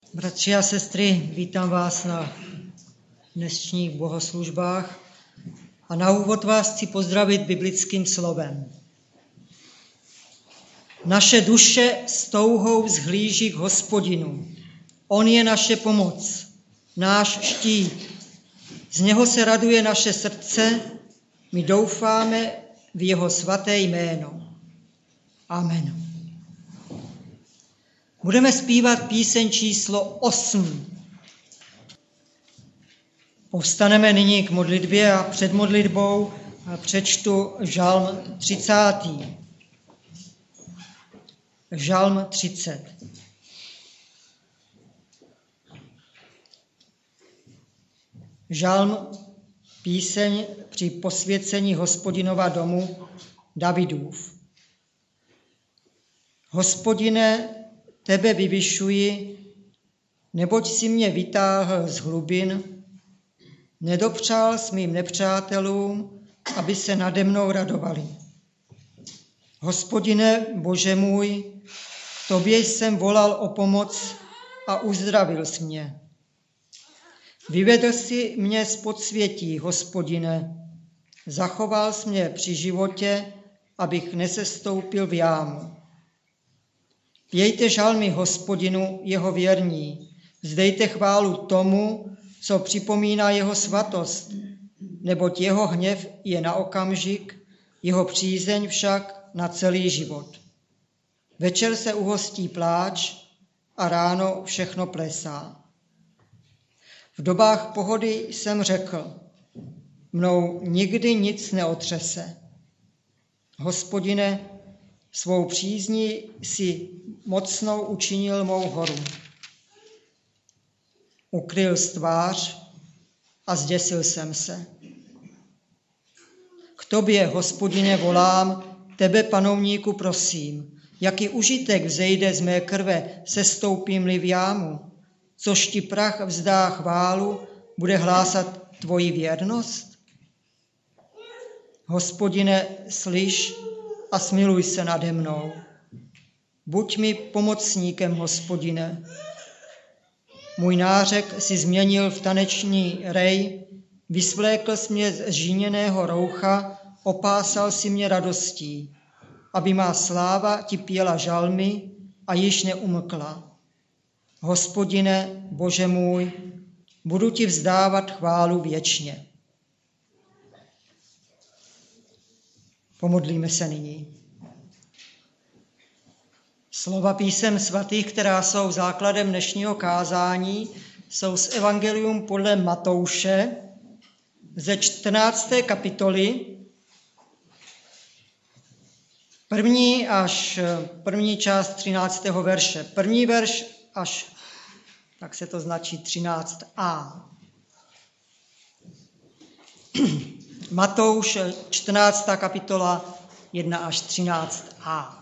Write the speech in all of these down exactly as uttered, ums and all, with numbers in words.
Bratři a sestry, vítám vás na dnešních bohoslužbách a na úvod vás chci pozdravit biblickým slovem. Naše duše s touhou vzhlíží k Hospodinu. On je naše pomoc, náš štít. Z něho se raduje naše srdce, my doufáme v jeho svaté jméno. Amen. Budeme zpívat píseň číslo osm. Povstaneme nyní k modlitbě a před modlitbou přečtu žalm třicátý. Žalm třicet. Žalm, píseň při posvěcení Hospodinova domu Davidův. Hospodine, tebe vyvyšuji, neboť si mě vytáhl z hlubin, nedopřál s mým nepřátelům, aby se nade mnou radovali. Hospodine, Bože můj, k tobě jsem volal o pomoc a uzdravil jsi mě. Vyvedl jsi mě z podsvětí, Hospodine, zachoval jsi mě při životě, abych nesestoupil v jámu. Pějte žalmy Hospodinu, jeho věrní, vzdejte chválu tomu, co připomíná jeho svatost, neboť jeho hněv je na okamžik, jeho přízeň však na celý život. Večer se uhostí pláč a ráno všechno plesá. V dobách pohody jsem řekl, mnou nikdy nic neotřese. Hospodine, svou přízní si mocnou učinil mou horu. Ukryl tvář a zděsil jsem se. K tobě, Hospodine, volám, tebe, panovníku, prosím, jaký užitek vzejde z mé krve, sestoupím-li v jámu, což ti prach vzdá chválu, bude hlásat tvoji věrnost? Hospodine, slyš a smiluj se nade mnou. Buď mi pomocníkem, Hospodine. Můj nářek si změnil v taneční rej, vysvlékl jsi mě z žíněného roucha, opásal si mě radostí, aby má sláva ti pěla žalmy a již neumlkla. Hospodine, Bože můj, budu ti vzdávat chválu věčně. Pomodlíme se nyní. Slova písem svatých, která jsou základem dnešního kázání, jsou z Evangelium podle Matouše ze čtrnácté kapitoly, první až první část třináctého verše. První verš až, tak se to značí třináct a. Matouš, čtrnáctá kapitola, jedna až třináct a.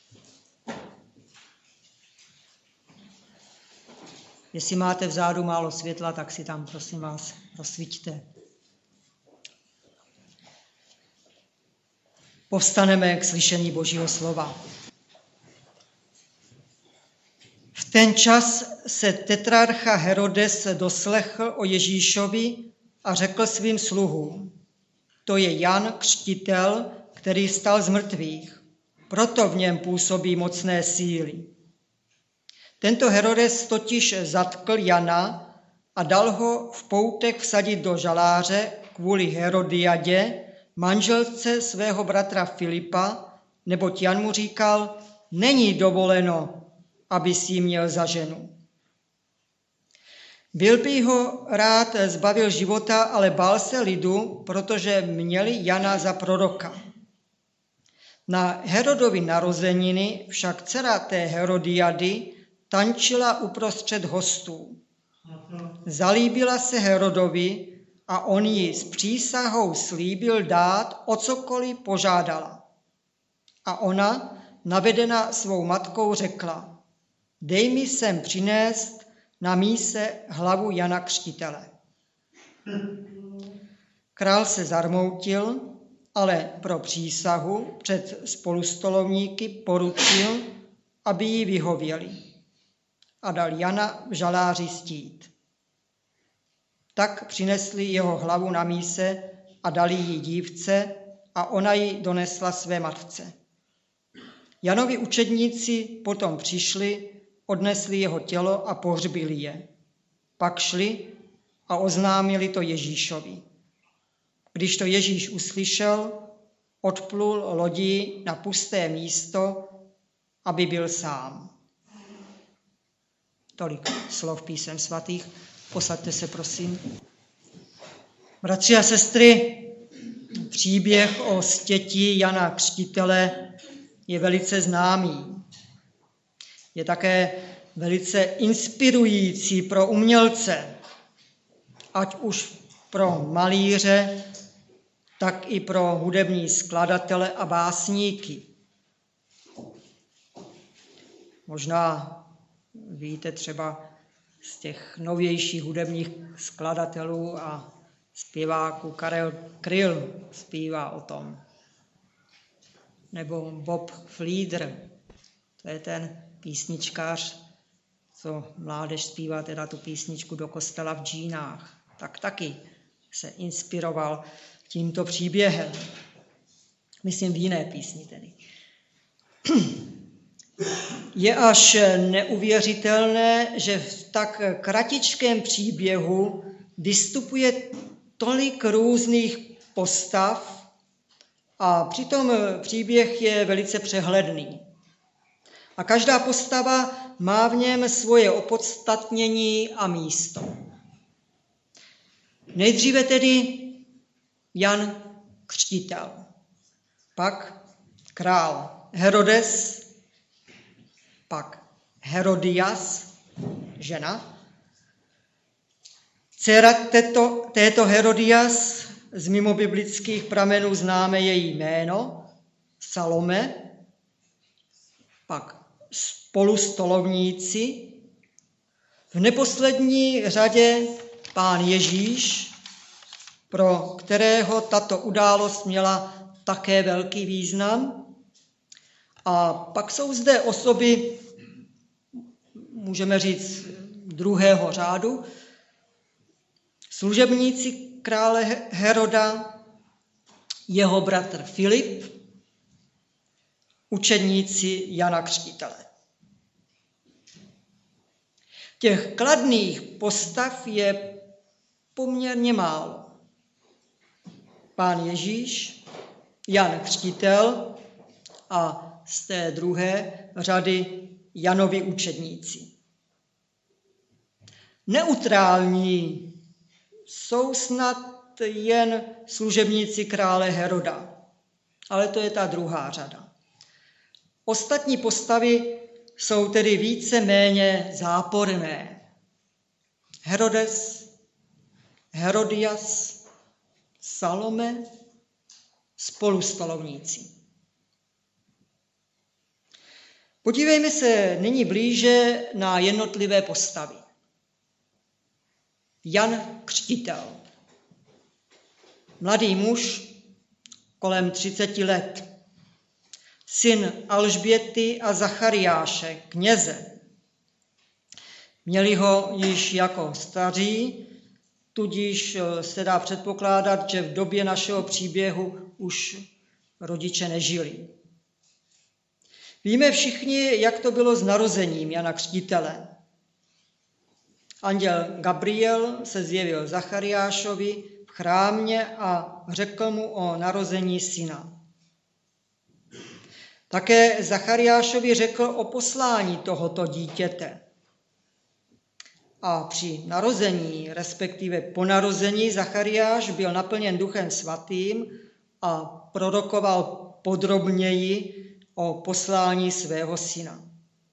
Jestli máte vzadu málo světla, tak si tam, prosím vás, rozsvíťte. Povstaneme k slyšení Božího slova. V ten čas se tetrarcha Herodes doslechl o Ježíšovi a řekl svým sluhům, to je Jan Křtitel, který vstal z mrtvých, proto v něm působí mocné síly. Tento Herodes totiž zatkl Jana a dal ho v poutech vsadit do žaláře kvůli Herodiadě, manželce svého bratra Filipa, neboť Jan mu říkal, není dovoleno, aby si ji měl za ženu. Byl by ho rád zbavil života, ale bál se lidu, protože měli Jana za proroka. Na Herodovi narozeniny však dcera té Herodiady tančila uprostřed hostů. Zalíbila se Herodovi a on ji s přísahou slíbil dát, o cokoliv požádala. A ona, navedena svou matkou, řekla, dej mi sem přinést na míse hlavu Jana Křtitele. Král se zarmoutil, ale pro přísahu před spolustolovníky poručil, aby jí vyhověli. a dal Jana v žaláři stít. Tak přinesli jeho hlavu na míse a dali ji dívce a ona ji donesla své matce. Janovi učedníci potom přišli, odnesli jeho tělo a pohřbili je. Pak šli a oznámili to Ježíšovi. Když to Ježíš uslyšel, odplul lodí na pusté místo, aby byl sám. Tolik slov písem svatých. Posaďte se, prosím. Bratři a sestry, příběh o stěti Jana Křtitele je velice známý. Je také velice inspirující pro umělce, ať už pro malíře, tak i pro hudební skladatele a básníky. Možná víte třeba z těch novějších hudebních skladatelů a zpěváků Karel Kryl zpívá o tom. Nebo Bob Flieder, to je ten písničkář, co mládež zpívá teda tu písničku Do kostela v džínách. Tak taky se inspiroval tímto příběhem. Myslím v jiné písni tedy. Je až neuvěřitelné, že v tak kratičkém příběhu vystupuje tolik různých postav a přitom příběh je velice přehledný. A každá postava má v něm svoje opodstatnění a místo. Nejdříve tedy Jan Křtitel, pak král Herodes, pak Herodias, žena. Dcera této, této Herodias, z mimobiblických pramenů známe její jméno, Salome, pak spolustolovníci, v neposlední řadě Pán Ježíš, pro kterého tato událost měla také velký význam. A pak jsou zde osoby, můžeme říct, druhého řádu, služebníci krále Heroda, jeho bratr Filip, učedníci Jana Křtitele. Těch kladných postav je poměrně málo. Pán Ježíš, Jan Křtitel a z té druhé řady Janovi učedníci. Neutrální jsou snad jen služebníci krále Heroda, ale to je ta druhá řada. Ostatní postavy jsou tedy více méně záporné. Herodes, Herodias, Salome, spolustolovníci. Podívejme se nyní blíže na jednotlivé postavy. Jan Křtitel. Mladý muž, kolem třiceti let. Syn Alžběty a Zachariáše, kněze. Měli ho již jako staří, tudíž se dá předpokládat, že v době našeho příběhu už rodiče nežili. Víme všichni, jak to bylo s narozením Jana Křtitele. Anděl Gabriel se zjevil Zachariášovi v chrámě a řekl mu o narození syna. Také Zachariášovi řekl o poslání tohoto dítěte. A při narození, respektive po narození, Zachariáš byl naplněn Duchem Svatým a prorokoval podrobněji o poslání svého syna.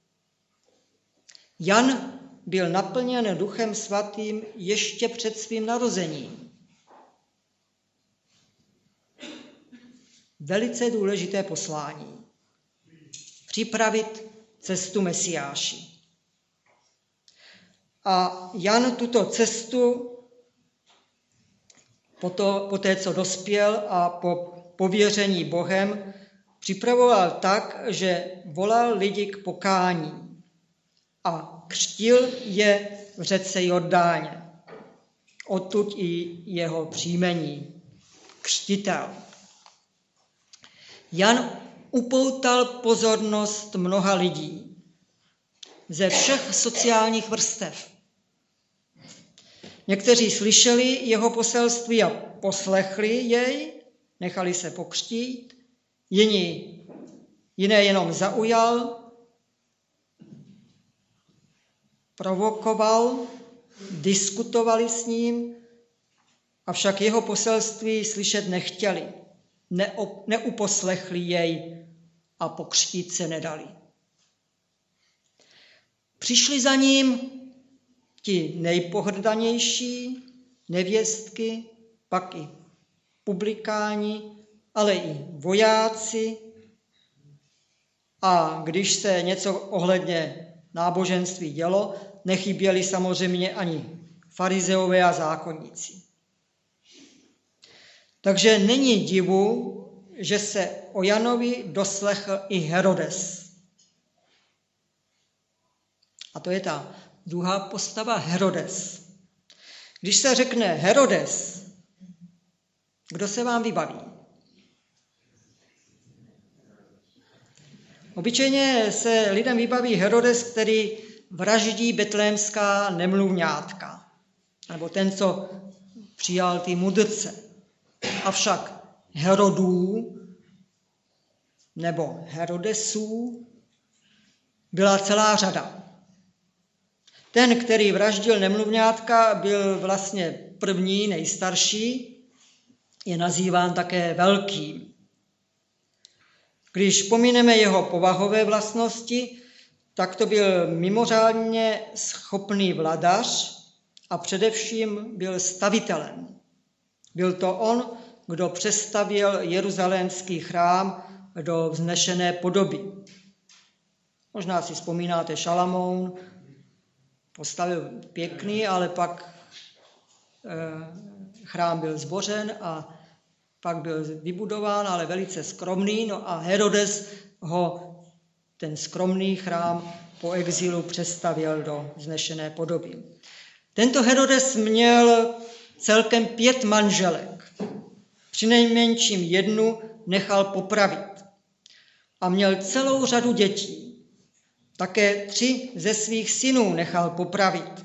Jan byl naplněn Duchem Svatým ještě před svým narozením. Velice důležité poslání. Připravit cestu Mesiáši. A Jan tuto cestu po, to, po té, co dospěl a po pověření Bohem, připravoval tak, že volal lidi k pokání a křtil je v řece Jordáně. Odtud i jeho příjmení křtitel. Jan upoutal pozornost mnoha lidí ze všech sociálních vrstev. Někteří slyšeli jeho poselství a poslechli jej, nechali se pokřtít, jiní, jiné jenom zaujal, provokoval, diskutovali s ním, avšak jeho poselství slyšet nechtěli, neop, neuposlechli jej a pokřtít se nedali. Přišli za ním ti nejpohrdanější, nevěstky, pak i publikáni, ale i vojáci. A když se něco ohledně náboženství dělo, nechyběli samozřejmě ani farizeové a zákonníci. Takže není divu, že se o Janovi doslechl i Herodes. A to je ta druhá postava, Herodes. Když se řekne Herodes, kdo se vám vybaví? Obyčejně se lidem vybaví Herodes, který vraždí betlémská nemluvňátka, nebo ten, co přijal ty mudrce. Avšak Herodů nebo Herodesů byla celá řada. Ten, který vraždil nemluvňátka, byl vlastně první, nejstarší, je nazýván také velkým. Když pomineme jeho povahové vlastnosti, tak to byl mimořádně schopný vladař a především byl stavitelem. Byl to on, kdo přestavěl jeruzalémský chrám do vznešené podoby. Možná si vzpomínáte Šalamoun, postavil pěkný, ale pak e, chrám byl zbořen a pak byl vybudován, ale velice skromný. No a Herodes ho, ten skromný chrám, po exilu přestavěl do vznešené podoby. Tento Herodes měl celkem pět manželek. Přinejmenším jednu nechal popravit. A měl celou řadu dětí. Také tři ze svých synů nechal popravit.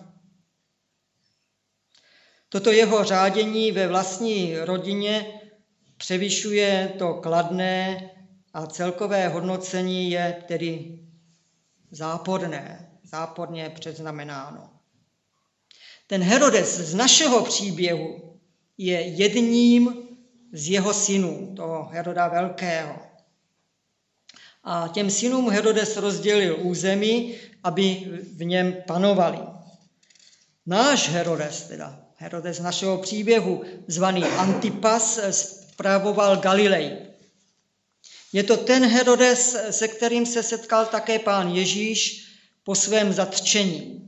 Toto jeho řádění ve vlastní rodině převyšuje to kladné a celkové hodnocení je tedy záporné, záporně předznamenáno. Ten Herodes z našeho příběhu je jedním z jeho synů, toho Heroda Velkého. A těm synům Herodes rozdělil území, aby v něm panovali. Náš Herodes, teda Herodes našeho příběhu, zvaný Antipas, spravoval Galilej. Je to ten Herodes, se kterým se setkal také pán Ježíš po svém zatčení.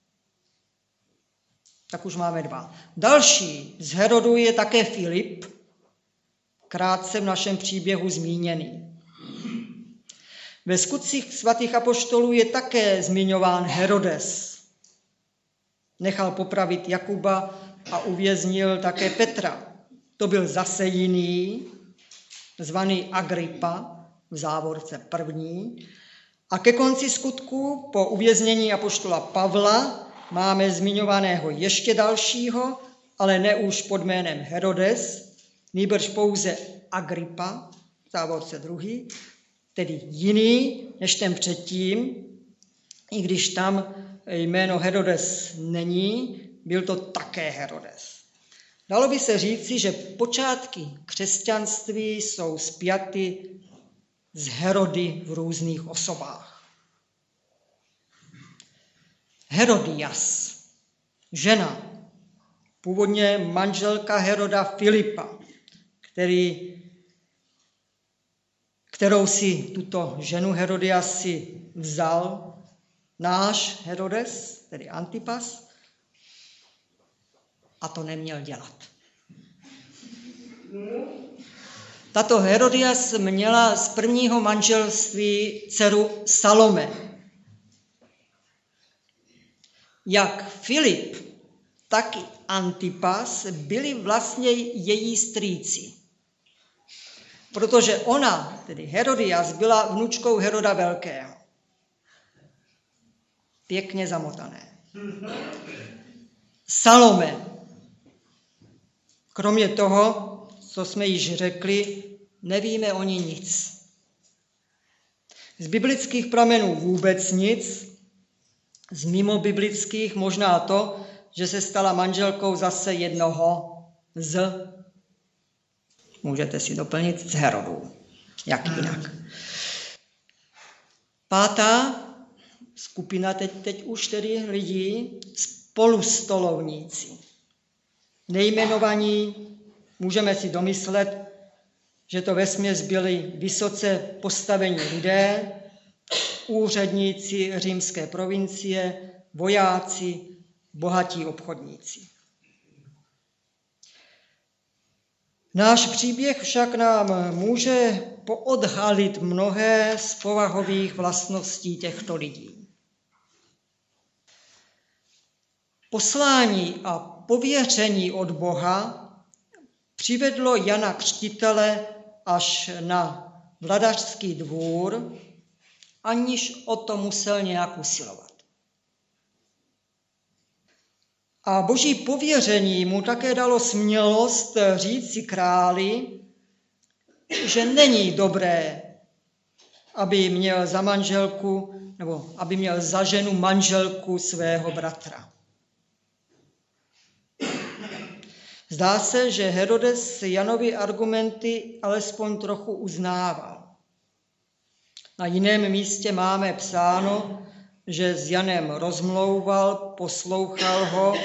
Tak už máme dva. Další z Herodů je také Filip, krátce v našem příběhu zmíněný. Ve skutcích svatých apoštolů je také zmiňován Herodes. Nechal popravit Jakuba a uvěznil také Petra. To byl zase jiný, zvaný Agripa, v závorce první. A ke konci skutku, po uvěznění apoštola Pavla, máme zmiňovaného ještě dalšího, ale ne už pod jménem Herodes, nýbrž pouze Agripa, v závorce druhý, tedy jiný než ten předtím, i když tam jméno Herodes není, byl to také Herodes. Dalo by se říci, že počátky křesťanství jsou spjaty s Herody v různých osobách. Herodias, žena, původně manželka Heroda Filipa, který, kterou si tuto ženu Herodias si vzal náš Herodes, tedy Antipas, a to neměl dělat. Tato Herodias měla z prvního manželství dceru Salome. jak Filip, tak i Antipas byli vlastně její strýci. Protože ona, tedy Herodias, byla vnučkou Heroda Velkého. Pěkně zamotané. Salome. Kromě toho, co jsme již řekli, nevíme o ní nic. Z biblických pramenů vůbec nic, z mimo biblických možná to, že se stala manželkou zase jednoho z, můžete si doplnit, z Herodů. Jak jinak. Pátá skupina teď, teď už tedy lidí, spolustolovníci. Nejmenovaní, můžeme si domyslet, že to vesměs byli vysoce postavení lidé, úředníci římské provincie, vojáci, bohatí obchodníci. Náš příběh však nám může poodhalit mnohé z povahových vlastností těchto lidí. Poslání a pověření od Boha přivedlo Jana Křtitele až na vladařský dvůr, aniž o to musel nějak usilovat. A boží pověření mu také dalo smělost říci králi, že není dobré, aby měl za manželku, nebo aby měl za ženu manželku svého bratra. Zdá se, že Herodes Janovi argumenty alespoň trochu uznával. Na jiném místě máme psáno, že s Janem rozmlouval, poslouchal ho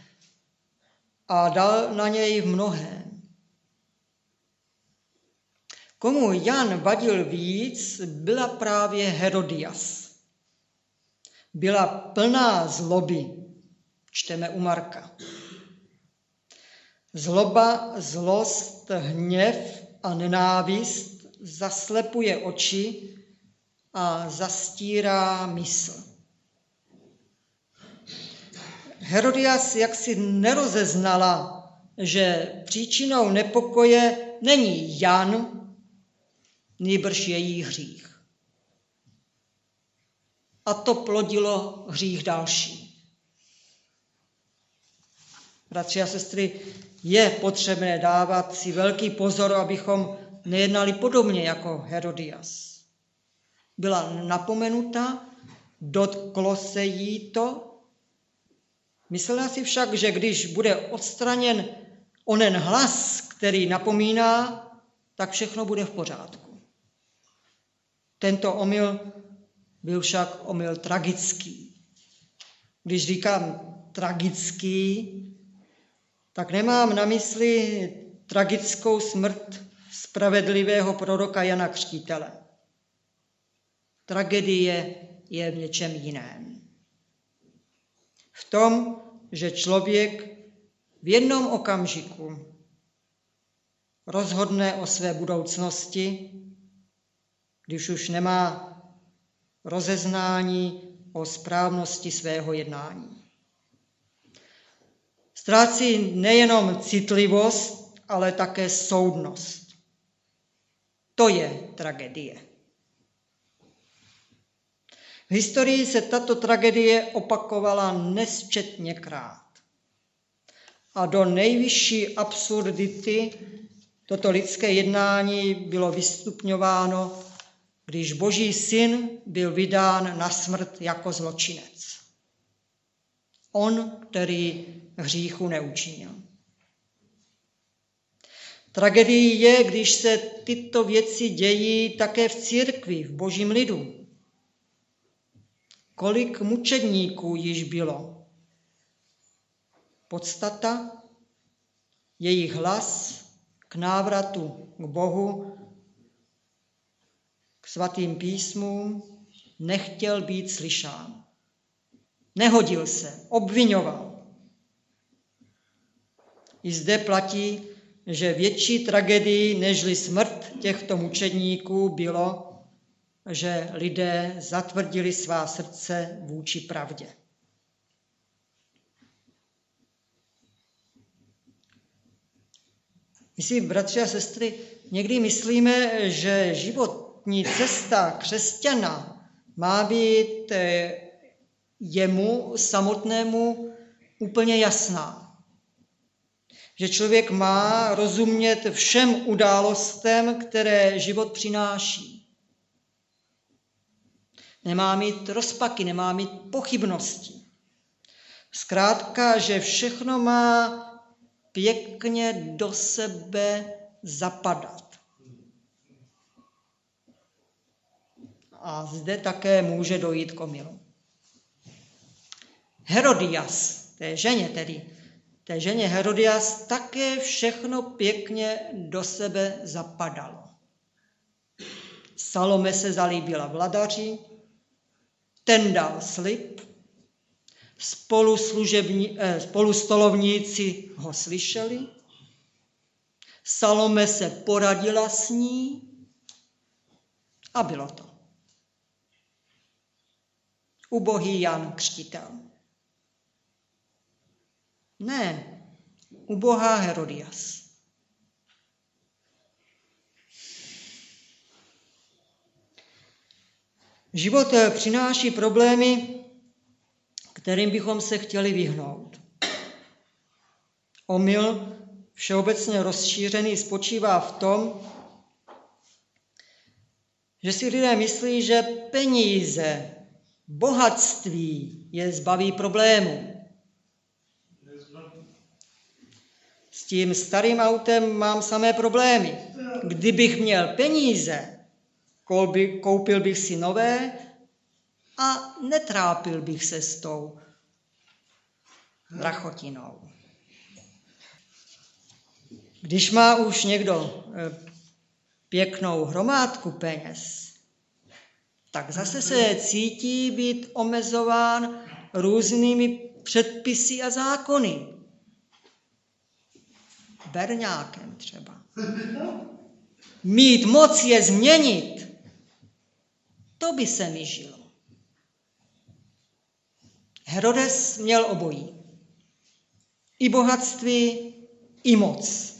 a dal na něj v mnohém. Komu Jan vadil víc, byla právě Herodias. Byla plná zloby, čteme u Marka. Zloba, zlost, hněv a nenávist zaslepuje oči a zastírá mysl. Herodias jaksi nerozeznala, že příčinou nepokoje není Jan, nýbrž její hřích. A to plodilo hřích další. Bratři a sestry, je potřebné dávat si velký pozor, abychom nejednali podobně jako Herodias. Byla napomenuta, dotklo se jí to. Myslela si však, že když bude odstraněn onen hlas, který napomíná, tak všechno bude v pořádku. Tento omyl byl však omyl tragický. Když říkám tragický, tak nemám na mysli tragickou smrt spravedlivého proroka Jana Křtitele. Tragédie je v něčem jiném. V tom, že člověk v jednom okamžiku rozhodne o své budoucnosti, když už nemá rozeznání o správnosti svého jednání. Ztrácí nejenom citlivost, ale také soudnost. To je tragédie. V historii se tato tragédie opakovala nesčetněkrát. A do nejvyšší absurdity toto lidské jednání bylo vystupňováno, když Boží syn byl vydán na smrt jako zločinec. On, který hříchu neučinil. Tragédií je, když se tyto věci dějí také v církvi, v Božím lidu. Kolik mučedníků již bylo? Podstata, jejich hlas k návratu k Bohu, k svatým písmům, nechtěl být slyšán. Nehodil se, obviňoval. I zde platí, že větší tragédií nežli smrt těchto mučedníků bylo, že lidé zatvrdili svá srdce vůči pravdě. My si, bratři a sestry, někdy myslíme, že životní cesta křesťana má být jemu samotnému úplně jasná. Že člověk má rozumět všem událostem, které život přináší. Nemá mít rozpaky, nemá mít pochybnosti. Zkrátka, že všechno má pěkně do sebe zapadat. A zde také může dojít k omylu. Herodias, té ženě tedy, té ženě Herodias také všechno pěkně do sebe zapadalo. Salome se zalíbila vladaři, ten dal slib, spolu, služební, eh, spolu stolovníci ho slyšeli, Salome se poradila s ní a bylo to. Ubohý Jan Křtitel. Ne, ubohá Herodias. Život přináší problémy, kterým bychom se chtěli vyhnout. Omyl všeobecně rozšířený spočívá v tom, že si lidé myslí, že peníze, bohatství je zbaví problémů. S tím starým autem mám samé problémy. Kdybych měl peníze, koupil bych si nové a netrápil bych se s tou drachotinou. Když má už někdo pěknou hromádku peněz, tak zase se cítí být omezován různými předpisy a zákony. Berňákem třeba. Mít moc je změnit, to by se mi žilo. Herodes měl obojí. I bohatství, i moc.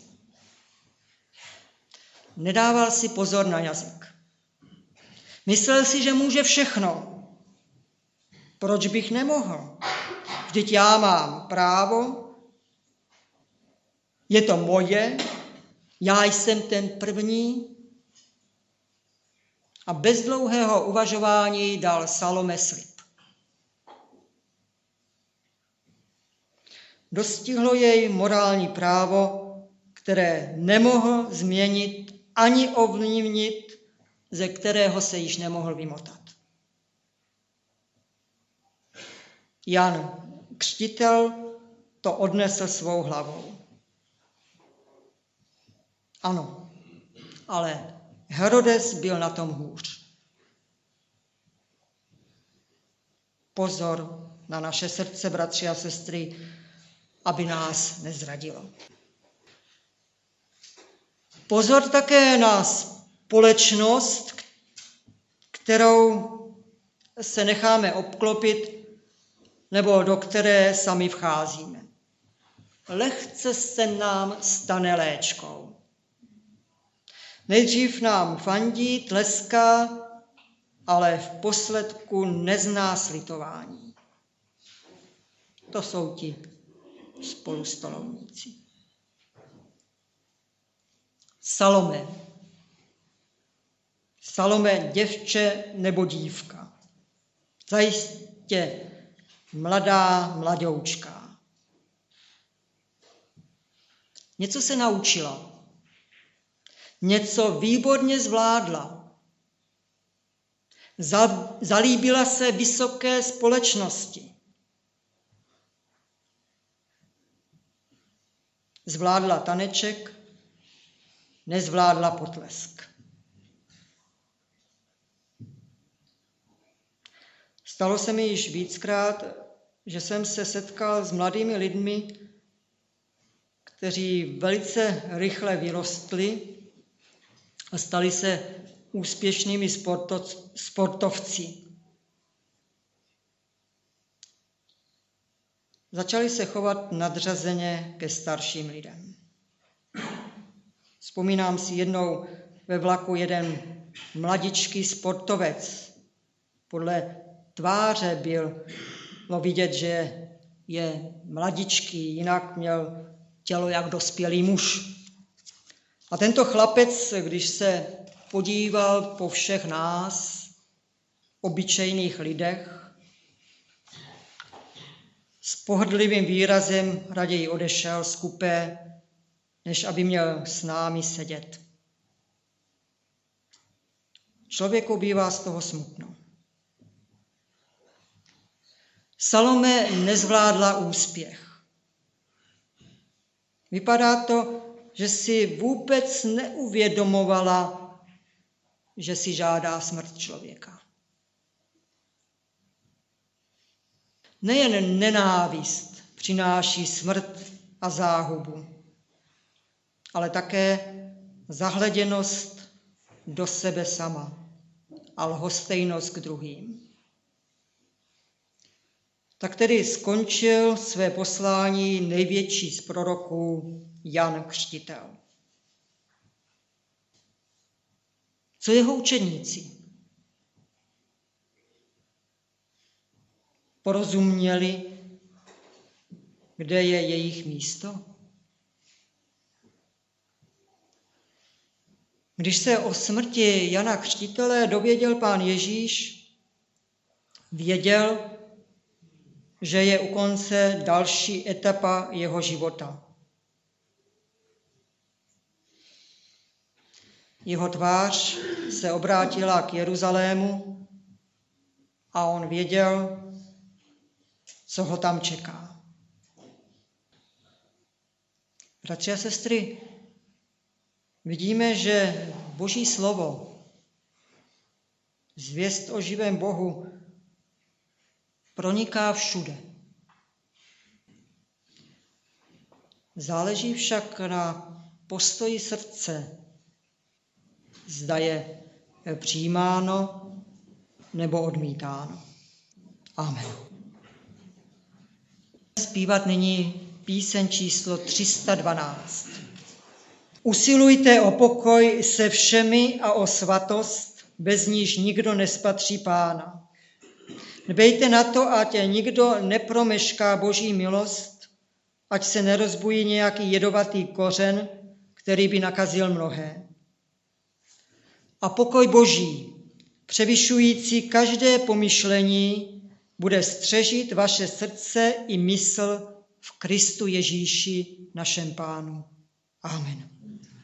Nedával si pozor na jazyk. Myslel si, že může všechno. Proč bych nemohl? Vždyť já mám právo, je to moje, já jsem ten první. A bez dlouhého uvažování dal Salome slib. Dostihlo jej morální právo, které nemohl změnit ani ovlivnit, ze kterého se již nemohl vymotat. Jan Křtitel to odnesl svou hlavou. Ano, ale Herodes byl na tom hůř. Pozor na naše srdce, bratři a sestry, aby nás nezradilo. Pozor také na společnost, kterou se necháme obklopit nebo do které sami vcházíme. Lehce se nám stane léčkou. Nejdřív nám fandí, tleská, ale v posledku nezná slitování. To jsou ti spolustolovníci. Salome. Salome, děvče nebo dívka. Zajistě mladá mladoučka. Něco se naučila. Něco výborně zvládla. Zalíbila se vysoké společnosti. Zvládla taneček, nezvládla potlesk. Stalo se mi již víckrát, že jsem se setkal s mladými lidmi, kteří velice rychle vyrostli a stali se úspěšnými sportovci. Začali se chovat nadřazeně ke starším lidem. Vzpomínám si jednou ve vlaku jeden mladičký sportovec. Podle tváře bylo vidět, že je mladičký, jinak měl tělo jak dospělý muž. A tento chlapec, když se podíval po všech nás, obyčejných lidech, s pohrdlivým výrazem raději odešel z kupé, než aby měl s námi sedět. Člověku bývá z toho smutno. Salome nezvládla úspěch. Vypadá to, že si vůbec neuvědomovala, že si žádá smrt člověka. Nejen nenávist přináší smrt a záhubu, ale také zahleděnost do sebe sama a lhostejnost k druhým. Tak tedy skončil své poslání největší z proroků Jan Křtitel. Co jeho učedníci? Porozuměli, kde je jejich místo? Když se o smrti Jana Křtitele dověděl Pán Ježíš, věděl, že je u konce další etapa jeho života. Jeho tvář se obrátila k Jeruzalému a on věděl, co ho tam čeká. Bratři a sestry, vidíme, že Boží slovo, zvěst o živém Bohu, proniká všude. Záleží však na postoji srdce, zda je přijímáno nebo odmítáno. Amen. Zpívat nyní píseň číslo tři sta dvanáct. Usilujte o pokoj se všemi a o svatost, bez níž nikdo nespatří Pána. Dbejte na to, ať nikdo nepromešká Boží milost, ať se nerozbují nějaký jedovatý kořen, který by nakazil mnohé. A pokoj Boží, převyšující každé pomyšlení, bude střežit vaše srdce i mysl v Kristu Ježíši, našem Pánu. Amen.